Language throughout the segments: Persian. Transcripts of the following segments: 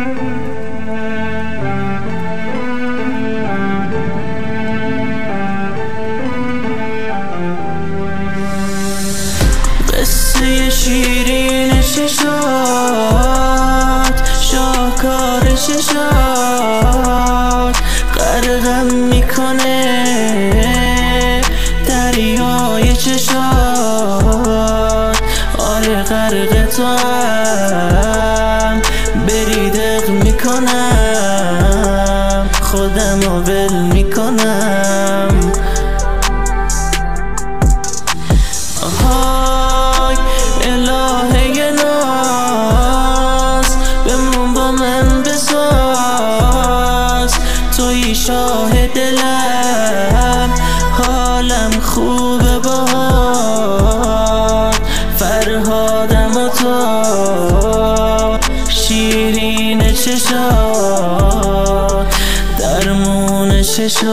قصه شیرین چشات، شاهکار چشات غرقم میکنه دریای چشات. آره غرق تو هم بریدق میکنم، خودمو ول میکنم. آهای الهه ناز، بمون با من بساز. توی شاه دلم، حالم خوبه باهات. فرهادم و تو شیرین چشات، درمون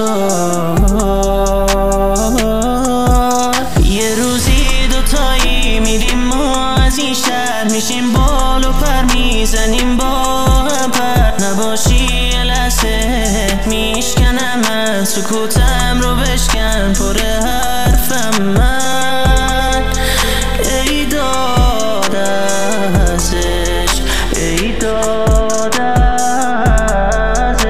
چشات. یه روزی دوتایی میریم ما از این شهر، میشیم بال و پر میزنیم با هم پر. نباشی یه لحظه میشکنم من، سکوتم رو بشکن پر حرفم من. ای داد از عشق، ای داد از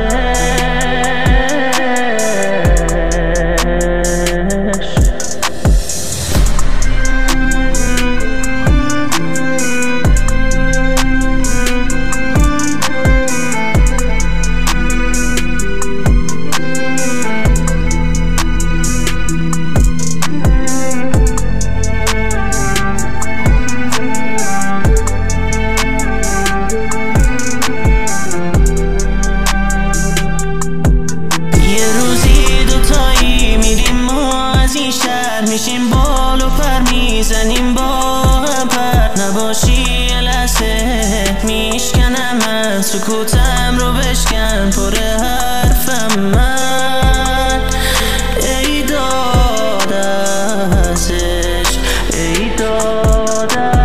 عشق. میشیم بال و پر میزنیم با هم پر. نباشی یه لحظه میشکنم من، سکوتم رو بشکن پر حرفم من. ای داد از عشق، ای داد